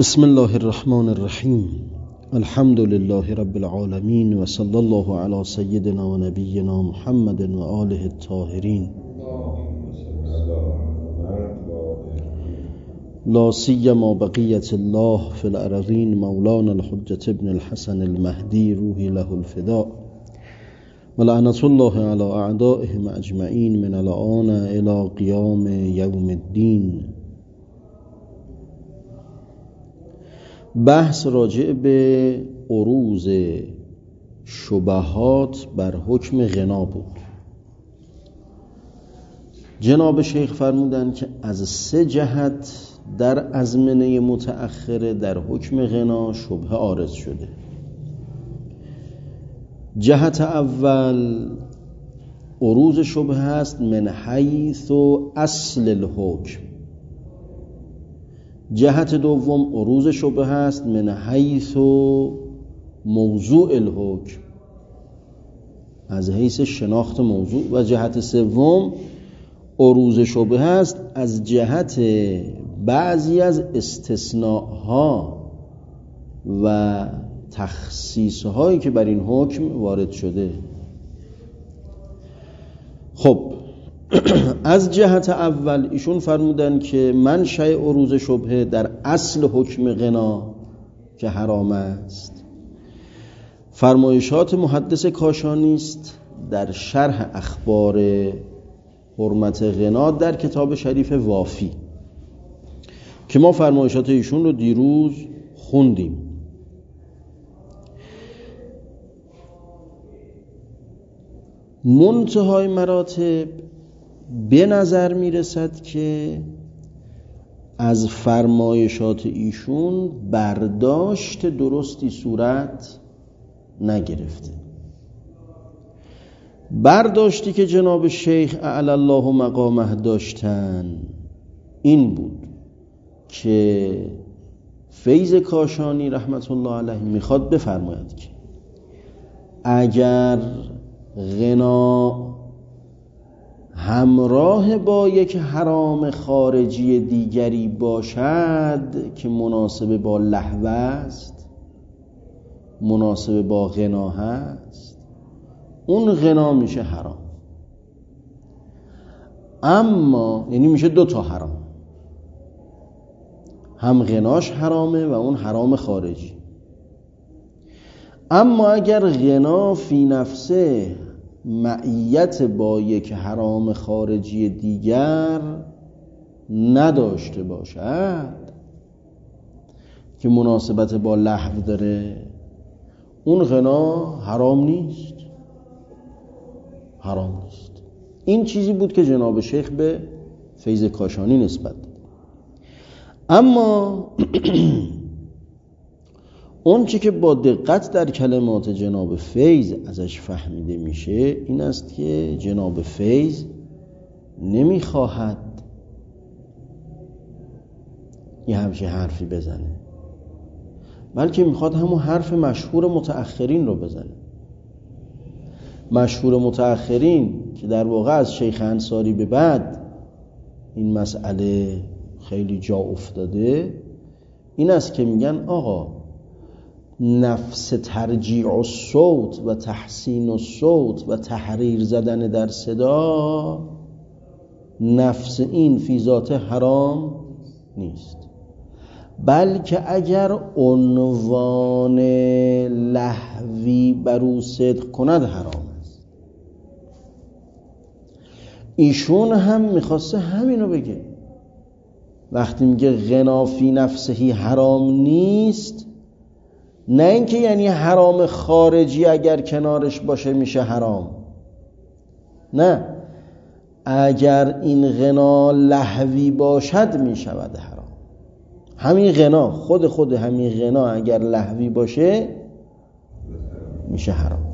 بسم الله الرحمن الرحیم. الحمد لله رب العالمین و صلی الله علی سیدنا و نبینا محمد و آله الطاهرین. لا سیما بقیت الله فی الارضین مولانا الحجة ابن الحسن المهدی روحی له الفداء و لعنت الله علی اعدائهم اجمعین من الآن الی قیام یوم الدین. بحث راجع به عروض شبهات بر حکم غنا بود. جناب شیخ فرمودند که از 3 جهت در ازمنه متأخره در حکم غنا شبهه عارض شده. جهت اول عروض شبهه است من حیث اصل الحکم. جهت دوم عروض شبهه است من حیث موضوع الحکم، از حیث شناخت موضوع. و جهت سوم عروض شبهه است از جهت بعضی از استثناءها و تخصیصهایی که بر این حکم وارد شده. خب از جهت اول ایشون فرمودن که منشأ عروض شبهه در اصل حکم غنا که حرام است. فرمایشات محدث کاشانی است در شرح اخبار حرمت غنا در کتاب شریف وافی که ما فرمایشات ایشون رو دیروز خوندیم. منتهای مراتب به نظر می رسد که از فرمایشات ایشون برداشت درستی صورت نگرفته. برداشتی که جناب شیخ اعلی الله مقامه داشتن این بود که فیض کاشانی رحمت الله علیه میخواد بفرماید که اگر غنا همراه با یک حرام خارجی دیگری باشد که مناسب با لهو است، مناسب با غنا هست، اون غنا میشه حرام. اما یعنی میشه 2 تا حرام، هم غناش حرامه و اون حرام خارجی. اما اگر غنا فی نفسه معیت با یک حرام خارجی دیگر نداشته باشد که مناسبت با لهو داره، اون غنا حرام نیست. حرام نیست. این چیزی بود که جناب شیخ به فیض کاشانی نسبت داد. اما اون چی که با دقت در کلمات جناب فیض ازش فهمیده میشه این است که جناب فیض نمیخواهد یه همچین حرفی بزنه، بلکه میخواد همون حرف مشهور متأخرین رو بزنه. مشهور متأخرین که در واقع از شیخ انصاری به بعد این مسئله خیلی جا افتاده، این است که میگن آقا نفس ترجیع الصوت و تحسین الصوت و تحریر زدن در صدا، نفس این فی ذات حرام نیست، بلکه اگر عنوان لهوی بر او صدق کند حرام است. ایشون هم میخواسته همینو بگه. وقتی میگه غنا فی نفسهی حرام نیست، نه اینکه یعنی حرام خارجی اگر کنارش باشه میشه حرام. نه، اگر این غنا لهوی باشد میشود حرام. همین غنا خود همین غنا اگر لهوی باشه میشه حرام.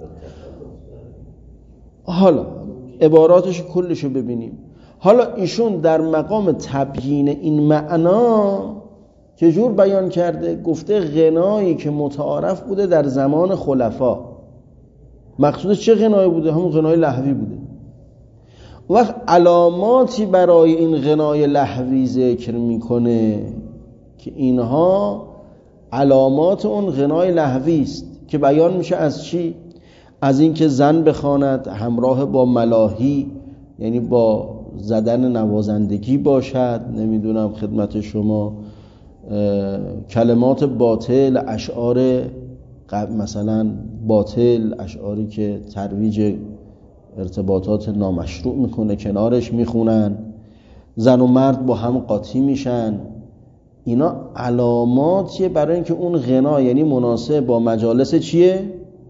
حالا عباراتش کلشو ببینیم. حالا ایشون در مقام تبیین این معنا چجور بیان کرده؟ گفته غنایی که متعارف بوده در زمان خلفا. مقصودش چه غنایی بوده؟ همون غنای لهوی بوده. وقت علاماتی برای این غنای لهوی ذکر میکنه که اینها علامات اون غنای لهوی است که بیان میشه از چی؟ از اینکه زن بخواند همراه با ملاهی، یعنی با زدن نوازندگی باشد، نمیدونم خدمت شما کلمات باطل، اشعار مثلا باطل، اشعاری که ترویج ارتباطات نامشروع میکنه کنارش میخونن، زن و مرد با هم قاطی میشن. اینا علاماتیه برای اینکه اون غنا یعنی مناسب با مجالس چیه؟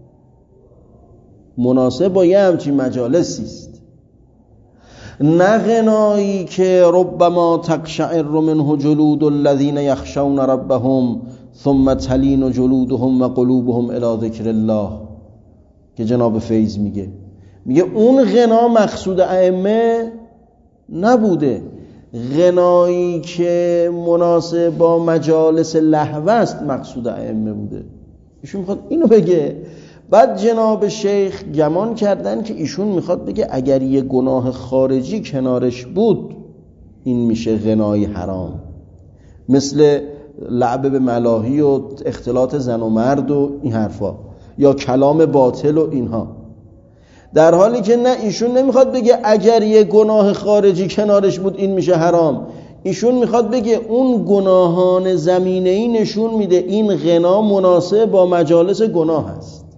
مناسب با یه همچین مجالسی است، نه غنایی که ربما تقشعر منه جلود الذین یخشون ربهم ثم تلین جلودهم و قلوبهم الی ذکر الله که جناب فیض میگه اون غنا مقصود ائمه نبوده. غنایی که مناسب با مجالس لهو است مقصود ائمه بوده. ایشون میخواد اینو بگه. بعد جناب شیخ گمان کردن که ایشون میخواد بگه اگر یه گناه خارجی کنارش بود این میشه غنای حرام، مثل لعب به ملاهی و اختلاط زن و مرد و این حرفا، یا کلام باطل و اینها. در حالی که نه، ایشون نمیخواد بگه اگر یه گناه خارجی کنارش بود این میشه حرام. ایشون میخواد بگه اون گناهان زمینه‌ای نشون میده این غنا مناسب با مجالس گناه است،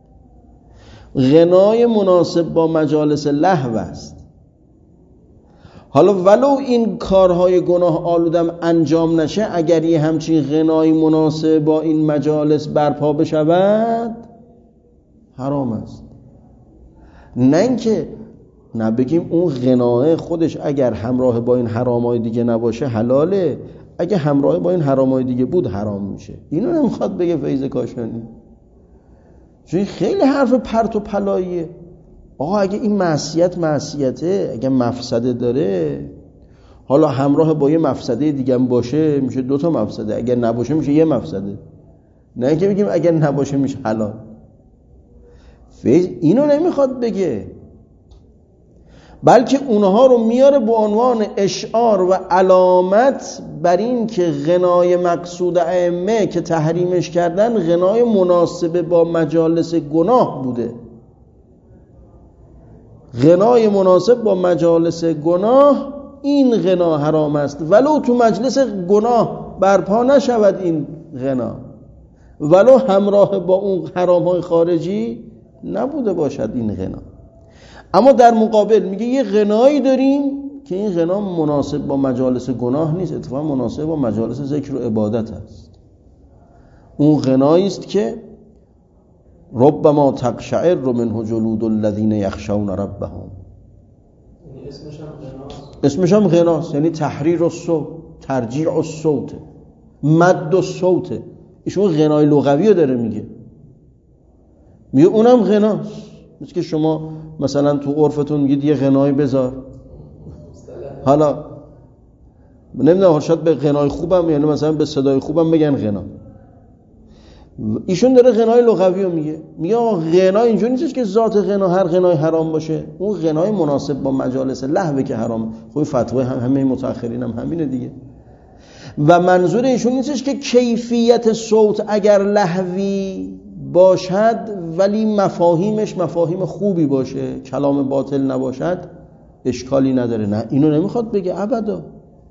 غنای مناسب با مجالس لهو است. حالا ولو این کارهای گناه آلودم انجام نشه، اگر یه همچین غنای مناسب با این مجالس برپا بشود حرام است. نه اینکه نه بگیم اون غنای خودش اگر همراه با این حرامای دیگه نباشه حلاله، اگه همراه با این حرامای دیگه بود حرام میشه. اینو نمیخواد بگه فیض کاشانی، چون خیلی حرف پرت و پلاییه. آقا اگه این معصیته، اگه مفسده داره، حالا همراه با یه مفسده دیگه هم باشه میشه 2 تا مفسده، اگر نباشه میشه یه مفسده. نه اینکه بگیم اگر نباشه میشه حلال. فیض اینو نمیخواد بگه، بلکه اونها رو میاره به عنوان اشعار و علامت بر این که غنای مقصود ائمه که تحریمش کردن غنای مناسب با مجالس گناه بوده. غنای مناسب با مجالس گناه این غنا حرام است، ولو تو مجلس گناه برپا نشود این غنا، ولو همراه با اون حرام‌های خارجی نبوده باشد این غنا. اما در مقابل میگه یه غنایی داریم که این غنا مناسب با مجالس گناه نیست، اتفاقا مناسب با مجالس ذکر و عبادت است. اون غنایی است که ربما تقشعر منه جلود الذین یخشون ربهم. اسمش هم غناست، یعنی تحریر الصوت، ترجیع الصوت، مد الصوت. ایشون غنای لغوی رو داره میگه اونم غناست. مثل که شما مثلا تو عرفتون میگید یه غنای بذار، حالا نمیدونم شاید به غنای خوبم، یعنی مثلا به صدای خوبم بگن غنا. ایشون داره غنای لغوی رو میگه آقا غنا اینجوری نیستش که ذات غنا هر غنای حرام باشه، اون غنای مناسب با مجالس لهو که حرام. خب فتوای همه متأخرین هم همینه دیگه. و منظور ایشون نیستش که کیفیت صوت اگر لهوی باشد ولی مفاهیمش مفاهیم خوبی باشه، کلام باطل نباشد، اشکالی نداره. نه، اینو نمیخواد بگه ابدا.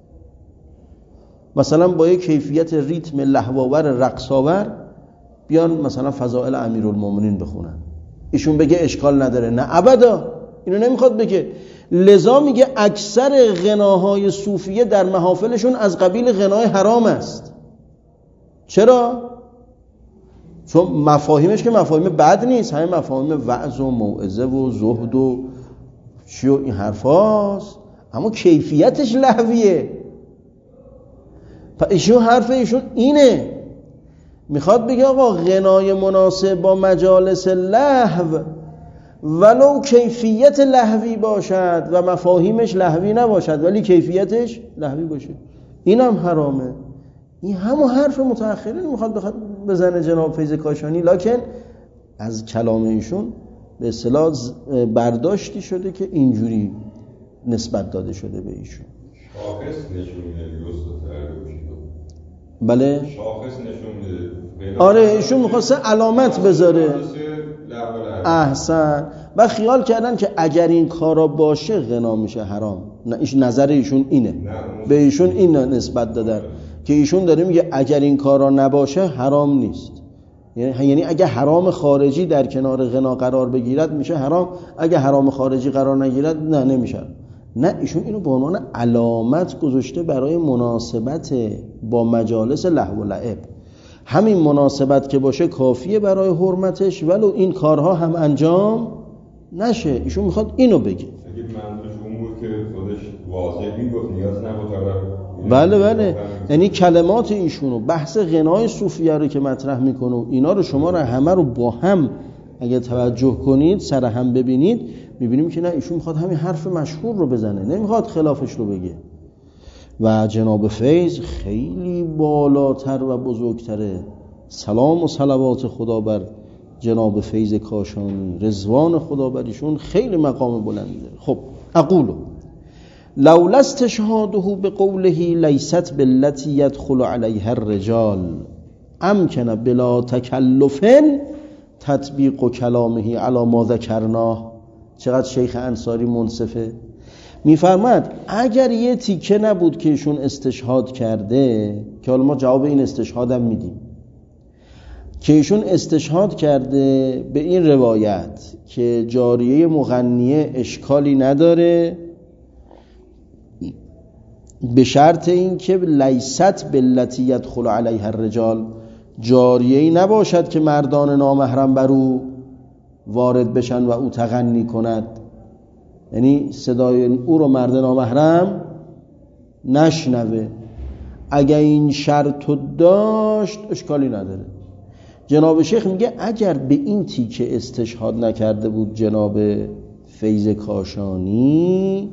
مثلا با یک کیفیت ریتم لهوآور رقصاور بیان مثلا فضائل امیرالمومنین بخونن، ایشون بگه اشکال نداره؟ نه ابدا، اینو نمیخواد بگه. لذا میگه اکثر غناهای صوفیه در محافلشون از قبیل غنای حرام است. چرا؟ چون مفاهیمش که مفاهیم بد نیست، همه مفاهیم وعظ و موعظه و زهد و چی و این حرفاست، اما کیفیتش لهویه. ایشون حرف ایشون اینه، میخواد بگه آقا غنای مناسب با مجالس لهو ولو کیفیت لهوی باشد و مفاهیمش لهوی نباشد ولی کیفیتش لهوی باشه، اینم حرامه. این همون حرف متأخرین میخواد بزنه جناب فیض کاشانی، لکن از کلام ایشون به اصطلاح برداشتی شده که اینجوری نسبت داده شده به ایشون. بله شاخص نشون میده. آره ایشون میخواسته علامت بذاره. احسن. و خیال کردن که اگر این کارا باشه غنا میشه حرام. نه ایش نظر ایشون اینه، به ایشون این نسبت دادن که ایشون داره میگه اگر این کارا نباشه حرام نیست. یعنی اگه حرام خارجی در کنار غنا قرار بگیرد میشه حرام، اگه حرام خارجی قرار نگیرد نه نمیشه. نه ایشون اینو به عنوان علامت گذاشته برای مناسبت با مجالس لهو و لعب. همین مناسبت که باشه کافیه برای حرمتش، ولو این کارها هم انجام نشه. ایشون میخواد اینو بگه. اگه منظورش اون بود که خودش واضح میگفت نیاز نبود. بله یعنی کلمات ایشونو بحث غنای صوفیه رو که مطرح میکنه و اینا رو شما رو همه رو با هم اگه توجه کنید سر هم ببینید میبینیم که نه ایشون میخواد همین حرف مشهور رو بزنه، نمیخواد خلافش رو بگه. و جناب فیض خیلی بالاتر و بزرگتره. سلام و صلوات خدا بر جناب فیض کاشانی، رضوان خدا بر ایشون، خیلی مقام بلندی داره. خب اقولو لولا استشهاده بقوله لیست بالتي يدخل عليها الرجال امکن بلا تکلف تطبیق کلامه علی ما ذکرناه. چقدر شیخ انصاری منصفه. میفرماد اگر یه تیکه نبود که ایشون استشهاد کرده، که حالا ما جواب این استشهادم میدیم، که ایشون استشهاد کرده به این روایت که جاریه مغنیه اشکالی نداره به شرط این که لیست باللتی یدخل علیها الرجال، جاریه‌ای نباشد که مردان نامحرم بر او وارد بشن و او تغنی کند، یعنی صدای او رو مرد نامحرم نشنوه. اگر این شرطو داشت اشکالی نداره. جناب شیخ میگه اگر به این تیکه استشهاد نکرده بود جناب فیض کاشانی،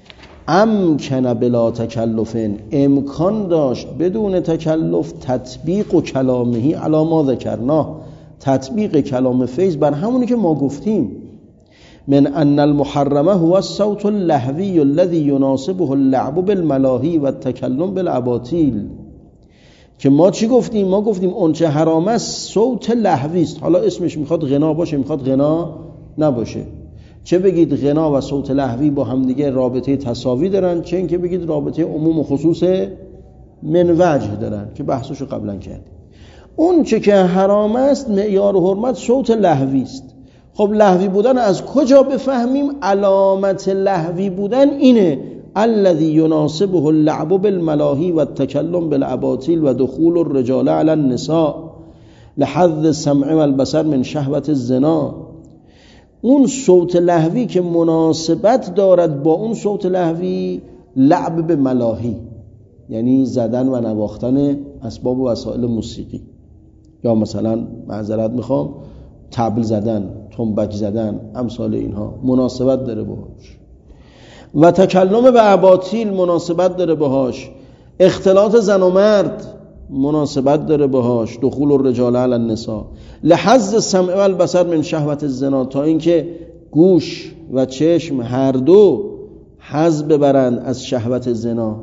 امکن بلا تکلف، امکان داشت بدون تکلف تطبیق و کلامهی علی ما ذکرناه، تطبیق کلام فیض بر همونی که ما گفتیم، من ان المحرمه هو الصوت اللهوی الذي يناسبه اللعب بالملاهی و التکلم بالاباطیل. که ما چی گفتیم؟ ما گفتیم اون چه حرام است صوت لهوی است، حالا اسمش میخواد غنا باشه میخواد غنا نباشه. چه بگید غنا و صوت لهوی با هم دیگه رابطه تساوی دارن، چه اینکه بگید رابطه عموم و خصوص من وجه دارن که بحثشو قبلا کردیم. اون چه که حرام است معیار حرمت صوت لهوی است. خب لهوی بودن از کجا بفهمیم؟ علامت لهوی بودن اینه الذي يناسبه اللعب بالملاهی و التکلم بالاباطیل و دخول الرجال علی النساء لحظ السمع والبصر من شهوت الزنا. اون صوت لهوی که مناسبت دارد با اون صوت لهوی لعب به ملاهی، یعنی زدن و نواختن اسباب و وسایل موسیقی، یا مثلا معذرت میخوام طبل زدن، تنبک زدن، امثال اینها مناسبت داره باهاش. و تکلم به اباطیل مناسبت داره باهاش. اختلاط زن و مرد مناسبت داره باهاش. دخول الرجال علی النساء لحظ السمع والبصر من شهوت الزنا، تا اینکه گوش و چشم هر دو حظ ببرند از شهوت زنا،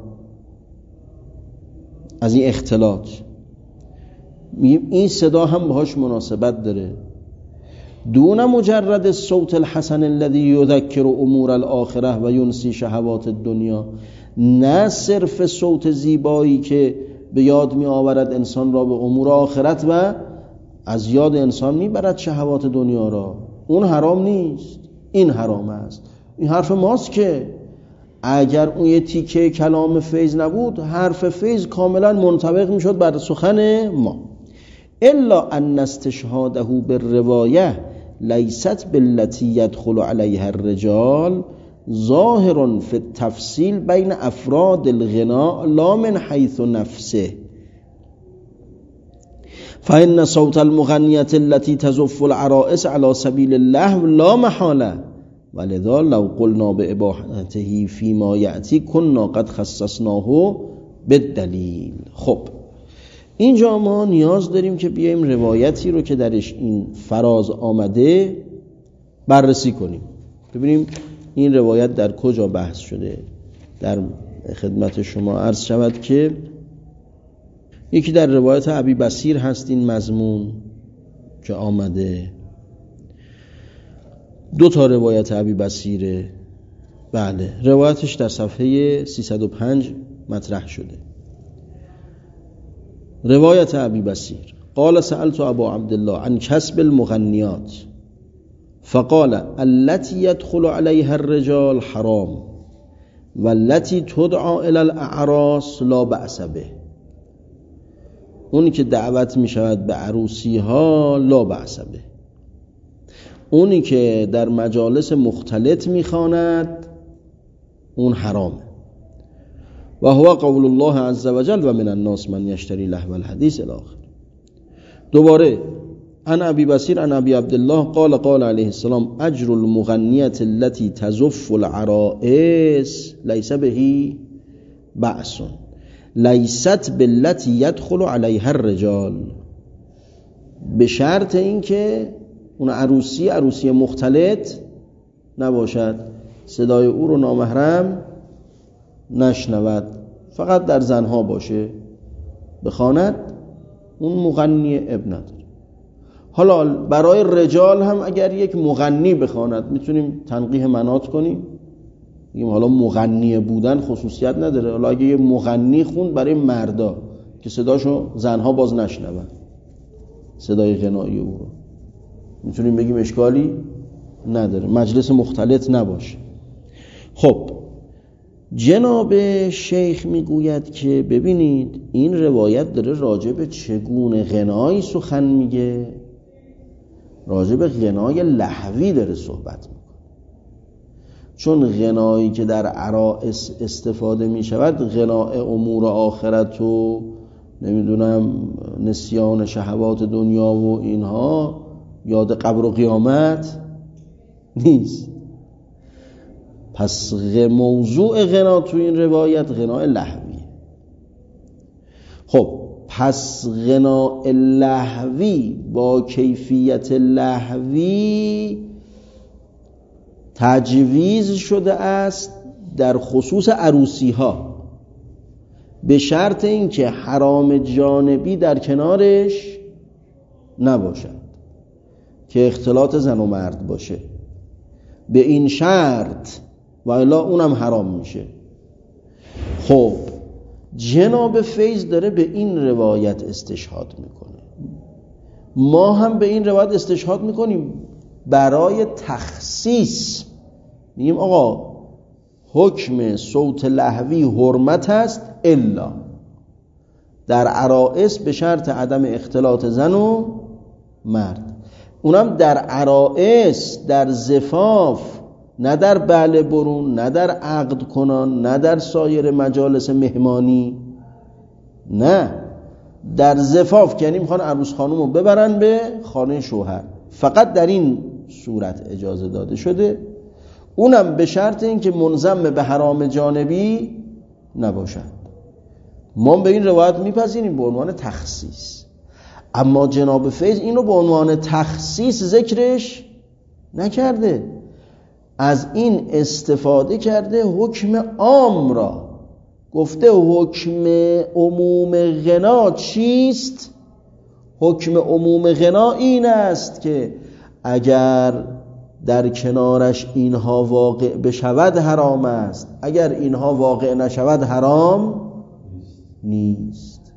از این اختلاط. این صدا هم باهاش مناسبت داره. دون مجرد الصوت الحسن الذي يذكر امور الاخره و ينسي شهوات الدنیا، نه صرف صوت زیبایی که به یاد می آورد انسان را به امور آخرت و از یاد انسان می برد شهوات دنیا را. اون حرام نیست، این حرام است. این حرف ماست که اگر اون یه تیکه کلام فیض نبود حرف فیض کاملا منطبق می شد بر سخن ما. الا ان استشهاده بالروایه لیست بالتي يدخل عليها الرجال ظاهر في التفصيل بين افراد الغناء لا من حيث نفسه، فإن صوت المغنية التي تزف العرائس على سبيل اللهو لا محالة، ولذا لو قلنا بإباحته فيما يأتي كنا قد خصصناه بالدلیل. خب اینجا ما نیاز داریم که بیایم روایتی رو که درش این فراز آمده بررسی کنیم، ببینیم این روایت در کجا بحث شده. در خدمت شما عرض شود که یکی در روایت ابی بصیر هست این مضمون که آمده، 2 تا روایت ابی بصیره. بله، روایتش در صفحه 305 مطرح شده. روایت ابی بصیر: قال سألت ابا عبدالله عن کسب المغنیات فقال التي يدخل عليها الرجال حرام والتي تدعى الى الاعراس لا بأس به. اونی که دعوت می شود به عروسی ها لا بأس به، اونی که در مجالس مختلط می خواند اون حرامه. و هو قول الله عز وجل و من الناس من یشتری لهو الحدیث الاخر. دوباره عن ابی بصیر عن ابی عبدالله قال قال علیه السلام اجر المغنیت التي تزف العرائس لیس به بأس لیست بالتي يدخل عليها الرجال، به شرط اینکه اون عروسی مختلط نباشد، صدای او رو نامحرم نشنود، فقط در زنها باشه بخواند، اون مغنی اب نداره. حالا برای رجال هم اگر یک مغنی بخواند میتونیم تنقیح منات کنیم، بگیم حالا مغنی بودن خصوصیت نداره، حالا اگه یه مغنی خوند برای مردا که صداشو زنها باز نشنون، صدای غنایی او رو، میتونیم بگیم اشکالی نداره، مجلس مختلط نباشه. خب جناب شیخ میگوید که ببینید این روایت داره راجع به چگونه غنایی سخن میگه، راجع به غنای لهوی داره صحبت میکنه. چون غنایی که در عرائس استفاده میشود، غنای امور آخرت و نمیدونم نسیان شهوات دنیا و اینها، یاد قبر و قیامت نیست. پس موضوع غنا تو این روایت غنای لهویه. خب پس غنای لهوی با کیفیت لهوی تجویز شده است در خصوص عروسی ها، به شرط اینکه حرام جانبی در کنارش نباشد، که اختلاط زن و مرد باشه، به این شرط و الا اونم حرام میشه. خب جناب فیض داره به این روایت استشهاد میکنه، ما هم به این روایت استشهاد میکنیم برای تخصیص. میگیم آقا حکم صوت لهوی حرمت است الا در عرائس به شرط عدم اختلاط زن و مرد، اونم در عرائس، در زفاف، نه در بله برون، نه در عقد کنان، نه در سایر مجالس مهمانی، نه در زفاف، که یعنی میخوان عروس خانم رو ببرن به خانه شوهر، فقط در این صورت اجازه داده شده، اونم به شرط این که منضم به حرام جانبی نباشد. ما به این روایت میپذیریم به عنوان تخصیص، اما جناب فیض اینو به عنوان تخصیص ذکرش نکرده، از این استفاده کرده حکم عام را، گفته حکم عموم غنا چیست؟ حکم عموم غنا این است که اگر در کنارش اینها واقع بشود حرام است، اگر اینها واقع نشود حرام نیست.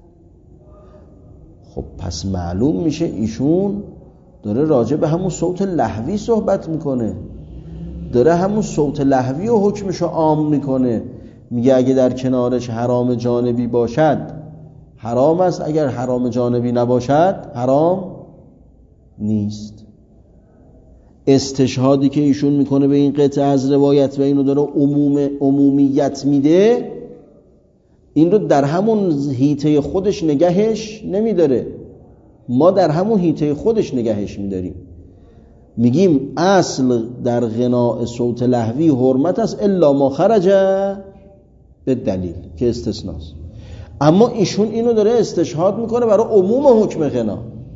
خب پس معلوم میشه ایشون داره راجع به همون صوت لهوی صحبت میکنه، داره همون صوت لهوی و حکمشو عام میکنه، میگه اگه در کنارش حرام جانبی باشد حرام است، اگر حرام جانبی نباشد حرام نیست. استشهادی که ایشون میکنه به این قطعه از روایت و اینو داره عمومیت میده، این رو در همون حیطه خودش نگهش نمیداره، ما در همون حیطه خودش نگهش میداریم، میگیم اصل در غناء صوت لهوی حرمت است الا ما خرج به دلیل که استثناست. اما ایشون اینو داره استشهاد میکنه برای عموم حکم غنا،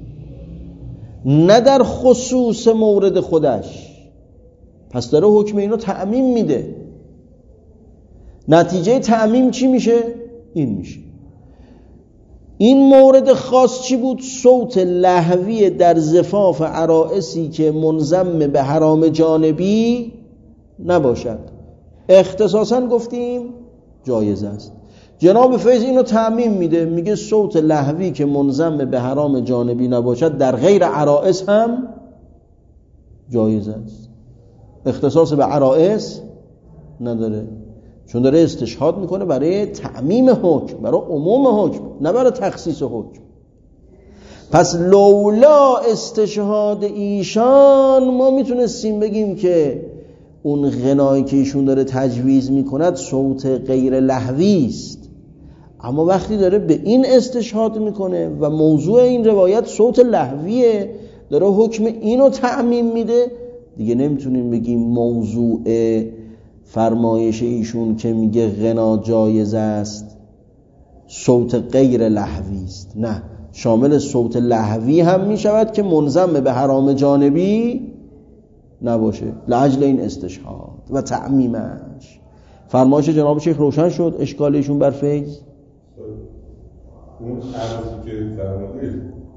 نه در خصوص مورد خودش. پس داره حکم اینو تعمیم میده. نتیجه تعمیم چی میشه؟ این میشه این مورد خاص چی بود؟ صوت لهوی در زفاف عرائسی که منضم به حرام جانبی نباشد. اختصاصا گفتیم جایز است. جناب فیض اینو تعمیم میده، میگه صوت لهوی که منضم به حرام جانبی نباشد در غیر عرائس هم جایز است. اختصاص به عرائس نداره، چون داره استشهاد میکنه برای تعمیم حکم، برای عموم حکم، نه برای تخصیص حکم. پس لولا استشهاد ایشان ما میتونستیم بگیم که اون غنایی که ایشون داره تجویز میکند صوت غیر لهوی است، اما وقتی داره به این استشهاد میکنه و موضوع این روایت صوت لهویه، داره حکم اینو تعمیم میده، دیگه نمیتونیم بگیم موضوع فرمایش ایشون که میگه غنا جایز است صوت غیر لهوی است. نه، شامل صوت لهوی هم میشود که منضم به حرام جانبی نباشه، لاجل این استشهاد و تعمیمش. فرمایش جناب شیخ روشن شد؟ اشکال ایشون بر فیض؟ اون عرضی که فرمودید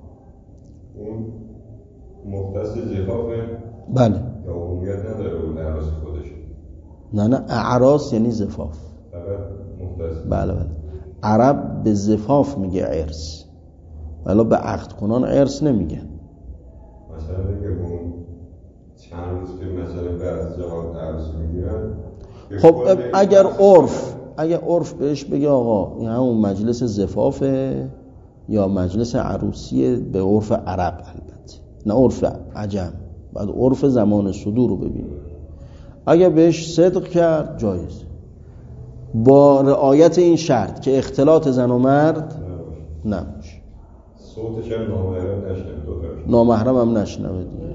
اون مختص زفافه؟ بله. یا عمومیت نداره اون عرض خودش؟ نه اعراس یعنی زفاف. فقط مختص؟ بله. عرب به زفاف میگه عرس، ولی به عقد کنان عرس نمیگه. مثلا میگه اون چند روز که مثلا بعض جهات عرس میگیرن، خب اگر عرف بهش بگه آقا این همون مجلس زفافه یا مجلس عروسیه، به عرف عرب البته، نه عرف عجم، بعد عرف زمان صدور رو ببینیم. اگر بهش صدق کرد جایز، با رعایت این شرط که اختلاط زن و مرد نباشه. صوتش هم نامحرم نشنوه، نامحرم هم نشنوه دیگه.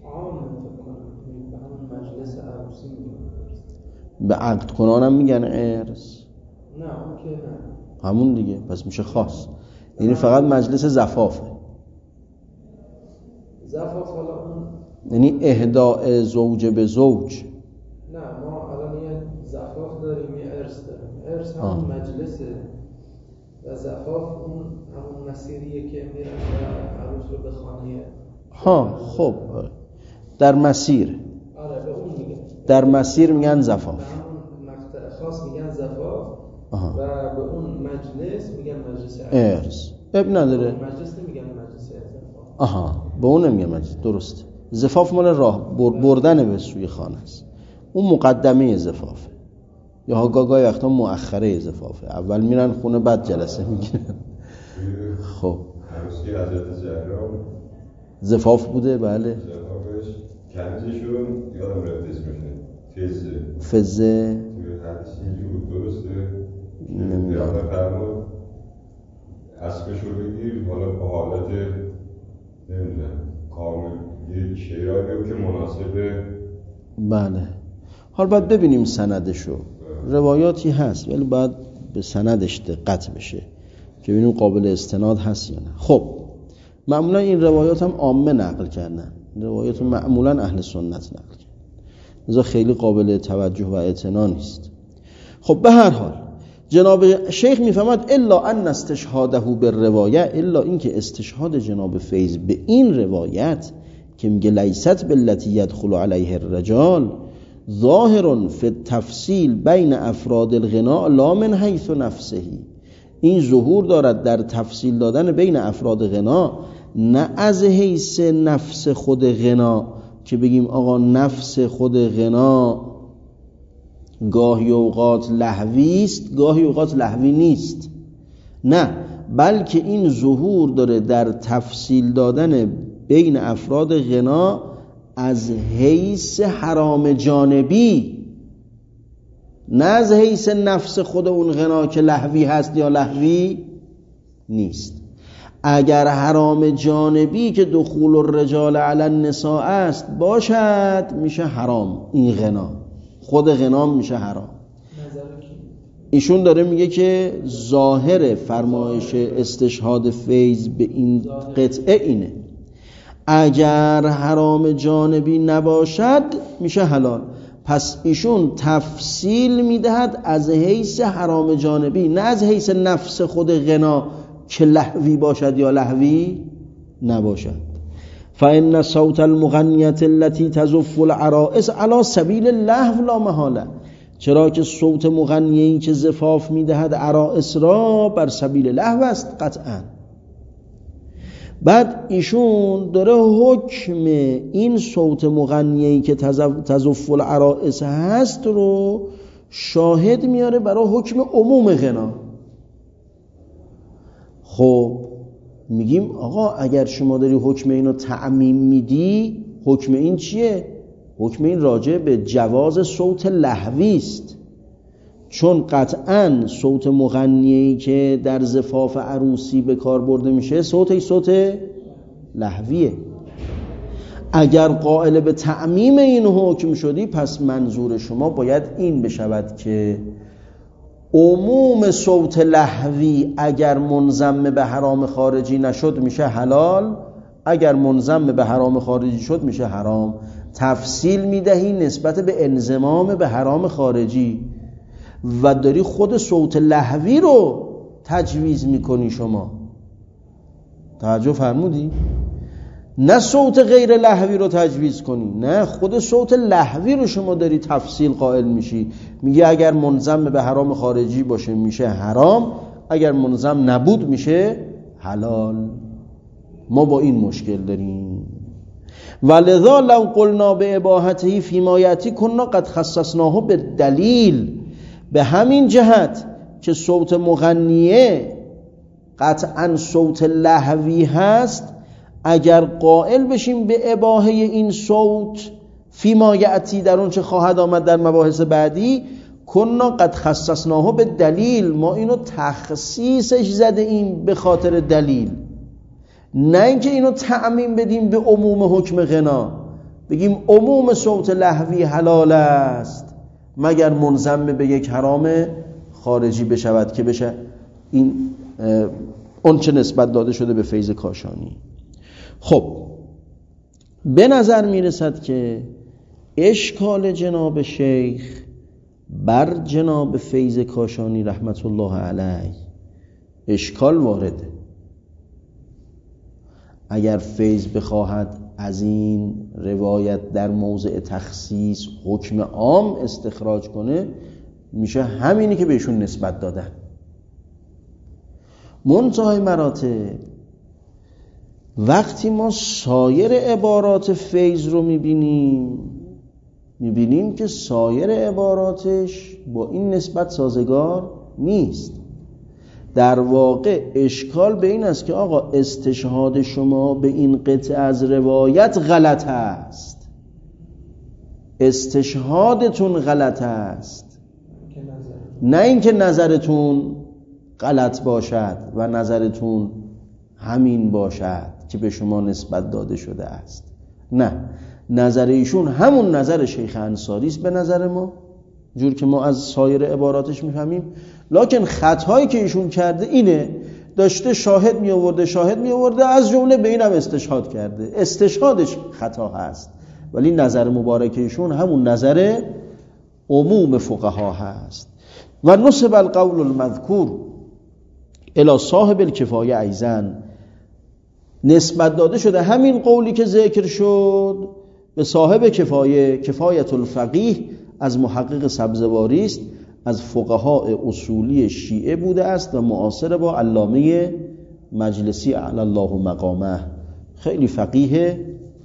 به عقد کنانم میگن عرس؟ نه اون که نه، همون دیگه، پس میشه خاص، یعنی فقط مجلس زفافه. زفاف حالا اون یعنی اهداء زوج به زوج. نه، ما الان یه زفاف داریم، یه عرس داریم. عرس همون مجلسه و زفاف اون همون مسیریه که میرن و عروس رو به خانه. خب در مسیر. آره به اون میگن. در مسیر میگن زفاف. به همون مقطع خاص میگن زفاف. و به اون مجلس میگن مجلس عرس. اب نداره. مجلس نمیگن مجلس زفاف. به اون نمیگن مجلس، درست. زفاف مال راه بردن به سوی خانه است. اون مقدمه زفافه، یا گاهی وقتا مؤخره زفافه. اول میرن خونه بعد جلسه میگیرن. خب عروسی حضرت زهرا زفاف بوده؟ بله. زفافش کنزشون یادم رفت اسمشه، فزه توی حدیثی اینجا بود، درسته؟ نمیدونم. یادم فرمود اسبش رو بگیر، حالا به حالت نمیدونم کامل یه شیرایی بگو که مناسبه. بله. حالا باید ببینیم سندشو. روایاتی هست ولی باید به سندش دقت بشه که ببینیم قابل استناد هست یا نه. خب معمولا این روایات هم عامه نقل کردن، روایات معمولا اهل سنت نقل کردن، لذا خیلی قابل توجه و اعتنا نیست. خب به هر حال جناب شیخ میفهمد الا ان استشهاده بالروایه، الا اینکه استشهاد جناب فیض به این روایت که میگه لیست باللتی یدخل علیه الرجال ظاهر فی التفصیل بین افراد الغنا لا من حیث نفسه، این ظهور دارد در تفصیل دادن بین افراد غنا، نه از حیث نفس خود غنا که بگیم آقا نفس خود غنا گاهی اوقات لهوی است گاهی اوقات لهوی نیست، نه، بلکه این ظهور داره در تفصیل دادن بین افراد غنا از حیث حرام جانبی، نه از حیث نفس خود اون غنا که لهوی هست یا لهوی نیست. اگر حرام جانبی که دخول الرجال علی النساء است باشد میشه حرام، این غنا خود غنا میشه حرام. ایشون داره میگه که ظاهر فرمایش استشهاد فیض به این قطعه اینه، اگر حرام جانبی نباشد میشه حلال. پس ایشون تفصیل میدهد از حیث حرام جانبی، نه از حیث نفس خود غنا که لهوی باشد یا لهوی نباشد. فإن صوت المغنیة التي تزف العرائس على سبیل اللهو لا محاله، چرا که صوت مغنیه‌ای که زفاف میدهد عرائس را بر سبیل لهو است قطعا. بعد ایشون داره حکم این صوت مغنیه‌ای که تزف العرائس هست رو شاهد میاره برای حکم عموم غنا. خب میگیم آقا اگر شما داری حکم اینو تعمیم میدی، حکم این چیه؟ حکم این راجع به جواز صوت لهوی است، چون قطعاً صوت مغنیه‌ای که در زفاف عروسی به کار برده میشه صوت لهویه. اگر قائل به تعمیم این حکم شدی، پس منظور شما باید این بشود که عموم صوت لهوی اگر منضم به حرام خارجی نشد میشه حلال، اگر منضم به حرام خارجی شد میشه حرام. تفصیل میدهی نسبت به انضمام به حرام خارجی و داری خود صوت لهوی رو تجویز میکنی. شما توجه فرمودی؟ نه صوت غیر لهوی رو تجویز کنی، نه خود صوت لهوی رو شما داری تفصیل قائل میشی. میگه اگر منضم به حرام خارجی باشه میشه حرام، اگر منضم نبود میشه حلال. ما با این مشکل داریم. ولذا لو قلنا به اباحته فيما یأتی كنا قد خصصناه به دلیل. به همین جهت که صوت مغنیه قطعا صوت لهوی هست، اگر قائل بشیم به اباحه این صوت فیما یأتی در اون چه خواهد آمد در مباحث بعدی، کنا قد خصصناه به دلیل، ما اینو تخصیصش زده ایم به خاطر دلیل، نه اینکه اینو تعمیم بدیم به عموم حکم غنا، بگیم عموم صوت لهوی حلال است مگر منضم به یک حرام خارجی بشود که بشه این اون چه نسبت داده شده به فیض کاشانی. خب به نظر میرسد که اشکال جناب شیخ بر جناب فیض کاشانی رحمت الله علیه اشکال وارده. اگر فیض بخواهد از این روایت در موضع تخصیص حکم عام استخراج کنه، میشه همینی که بهشون نسبت دادن. منتهای مراتب وقتی ما سایر عبارات فیض رو میبینیم که سایر عباراتش با این نسبت سازگار نیست. در واقع اشکال به این است که آقا استشهاد شما به این قطعه از روایت غلط است، استشهادتون غلط است، نه اینکه نظرتون غلط باشد و نظرتون همین باشد که به شما نسبت داده شده است. نه، نظر ایشون همون نظر شیخ انصاری است به نظر ما، جور که ما از سایر عباراتش میفهمیم. لکن خطایی که ایشون کرده اینه، داشته شاهد می آورده از جمله به اینم استشهاد کرده، استشهادش خطا هست، ولی نظر مبارک ایشون همون نظر عموم فقها هست. و نسب القول المذکور الی صاحب الکفایه ایضا، نسبت داده شده همین قولی که ذکر شد به صاحب کفایه، کفایت الفقیه از محقق سبزواری است، از فقهای اصولی شیعه بوده است و معاصر با علامه مجلسی اعلی الله مقامه. خیلی فقیه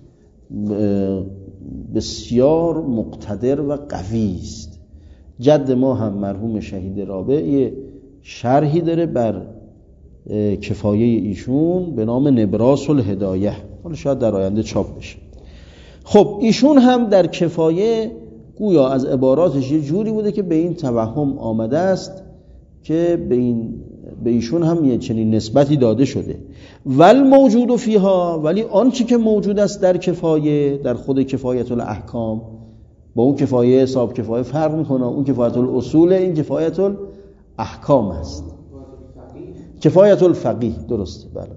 بسیار مقتدر و قوی است. جد ما هم مرحوم شهید رابع یه شرحی داره بر کفایه ایشون به نام نبراس الهدایه، حالا شاید در آینده چاپ بشه. خب ایشون هم در کفایه گویا از عباراتش یه جوری بوده که به این توهم آمده است که به ایشون هم یه چنین نسبتی داده شده. ول موجود فیها، ولی آنچه که موجود است در کفایه، در خود کفایت الاحکام، با اون کفایه حساب کفایه فرق میکنه. اون کفایت الاصول، این کفایت الاحکام است. کفایت الفقیه، درسته، بله.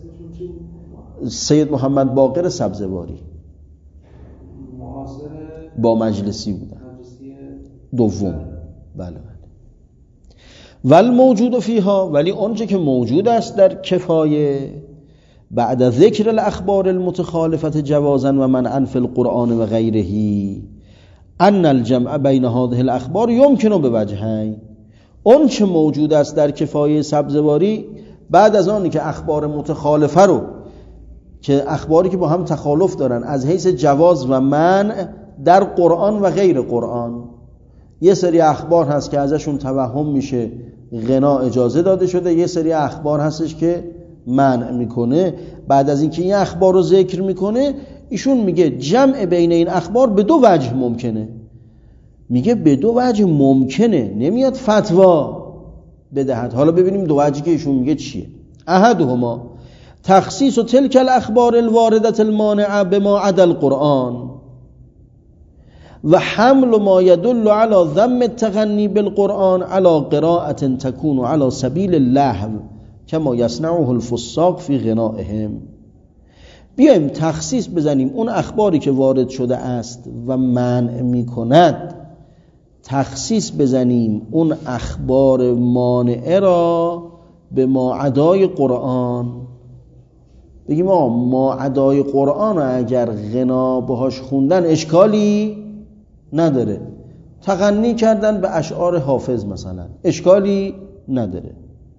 سید محمد باقر سبزواری با مجلسی بودن، دوم، بله. والموجود فیها، ولی آنچه که موجود است در کفایه بعد ذکر الاخبار المتخالفه جوازا و منعا فی القرآن و غیره ان الجمع بین هذه الاخبار یمکن بوجهین. آنچه موجود است در کفایه سبزواری بعد از آنی که اخبار متخالفه رو، که اخباری که با هم تخالف دارن از حیث جواز و منع در قرآن و غیر قرآن، یه سری اخبار هست که ازشون توهم میشه غنا اجازه داده شده، یه سری اخبار هستش که منع میکنه. بعد از اینکه این اخبار رو ذکر میکنه ایشون میگه جمع بین این اخبار به دو وجه ممکنه. میگه به دو وجه ممکنه، نمیاد فتوا بدهد. حالا ببینیم دو وجهی که ایشون میگه چیه. احدهما تخصیص تلک الاخبار الواردة المانعه بما عدا القرآن و حمل ما يدل على ذم التغنی بالقرآن على قراءة تكون على سبیل اللهو کما یصنعه الفساق فی غنائهم. بیایم تخصیص بزنیم اون اخباری که وارد شده است و منع میکند، تخصیص بزنیم اون اخبار مانعه را به ماعدای قرآن. بگیم ماعدای قرآن اگر غنا باهاش خوندن اشکالی نداره، تغنی کردن به اشعار حافظ مثلا اشکالی نداره.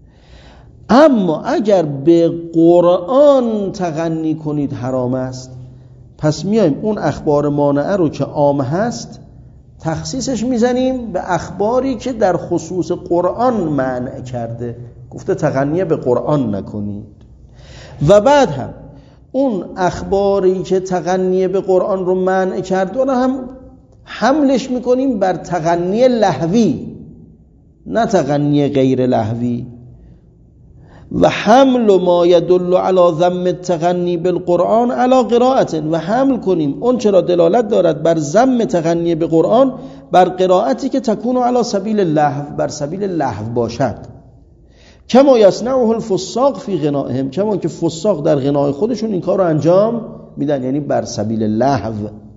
اما اگر به قرآن تغنی کنید حرام است. پس میایم اون اخبار مانعه رو که عام هست تخصیصش میزنیم به اخباری که در خصوص قرآن منع کرده، گفته تغنی به قرآن نکنید. و بعد هم اون اخباری که تغنی به قرآن رو منع کرده رو هم حملش میکنیم بر تغنی لهوی، نه تغنی غیر لهوی. و حمل ما يدل على ذم التغنی بالقرآن على قراءة، و حمل کنیم اون چرا دلالت دارد بر ذم تغنی به قرآن بر قراءتی که تکون على سبیل اللهو، بر سبیل لهو باشد. کما یصنعه الفساق فی غنائهم، کما که فساق در غنای خودشون این کار رو انجام میدن، یعنی بر سبیل لهو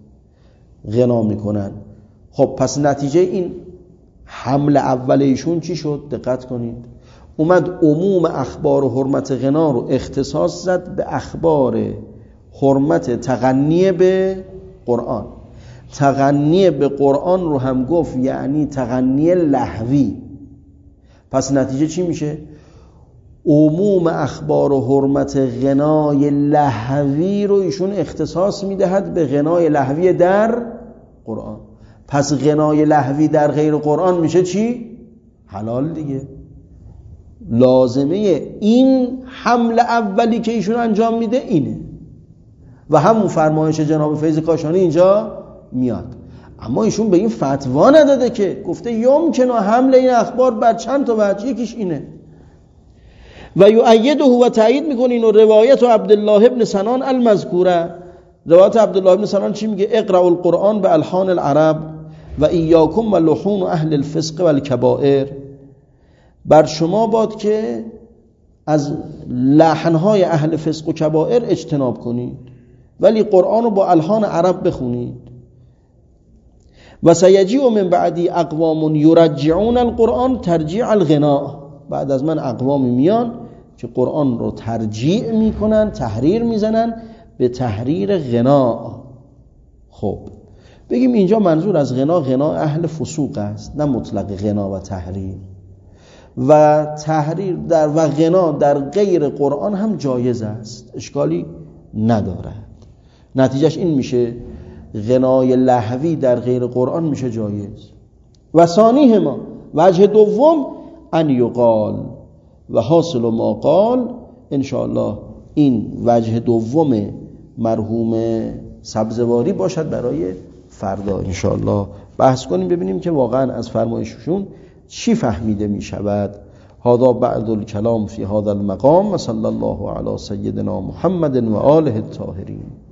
غنا میکنن. خب پس نتیجه این حمل اول ایشون چی شد؟ دقت کنید، اومد عموم اخبار و حرمت غنا رو اختصاص زد به اخبار حرمت تغنی به قرآن. تغنی به قرآن رو هم گفت یعنی تغنی لهوی. پس نتیجه چی میشه؟ عموم اخبار و حرمت غنای لهوی رو ایشون اختصاص میدهد به غنای لهوی در قرآن. پس غنای لهوی در غیر قرآن میشه چی؟ حلال دیگه. لازمه این حمل اولی که ایشون انجام میده اینه و همون فرمایش جناب فیض کاشانی اینجا میاد. اما ایشون به این فتوا نداده که، گفته یمکنه حمل این اخبار بر چند تا وجه، یکیش اینه. و یؤیده و تایید میکنه اینو روایت عبدالله ابن سنان المذکوره. روایت عبدالله ابن سنان چی میگه؟ اقرأوا القرآن به الحان العرب و ایاکم و لحون اهل الفسق و الکبائر. بر شما باد که از لحنهای اهل فسق و کبائر اجتناب کنید، ولی قرآن رو با الحان عرب بخونید. و سیجیء من بعدی اقوام یرجعون القرآن ترجیع الغناء. بعد از من اقوامی میان که قرآن رو ترجیع میکنن، تحریر میزنن به تحریر غنا. خب بگیم اینجا منظور از غنا اهل فسوق است، نه مطلق غنا و تحریر. و تحریر در و غنا در غیر قرآن هم جایز است، اشکالی ندارد. نتیجهش این میشه غنای لهوی در غیر قرآن میشه جایز. و ثانیه ما وجه دوم ان یقال و حاصل ما قال. انشاءالله این وجه دوم مرحوم سبزواری باشد برای فردا انشاءالله بحث کنیم، ببینیم که واقعا از فرمایششون چی فهمیده می شود. هذا بعد الكلام فی هذا المقام و صلی الله علی سیدنا محمد و آله الطاهرین.